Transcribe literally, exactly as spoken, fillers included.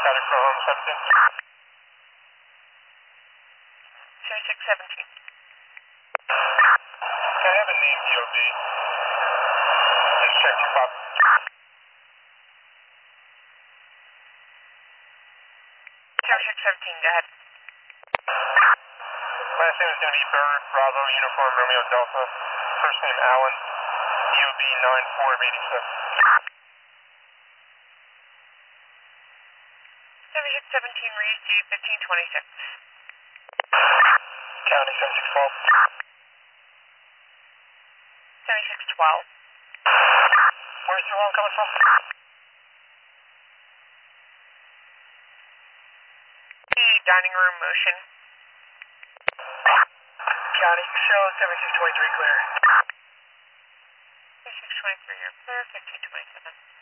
Static for home seventeen. seventy-six seventeen. Can I have a name D O B? Just check your pop. seventy-six seventeen, go ahead. Last name is going to be Bird, Bravo, Uniform, Romeo, Delta. First name Allen, D O B nine four eighty-six. seventy-six seventeen, Reese, G fifteen twenty-six. County seventy-six twelve. seventy-six twelve. Where's the alarm coming from? The dining room motion. County, show seventy-six twenty-three clear. seventy-six twenty-three, you're clear, fifteen twenty-seven.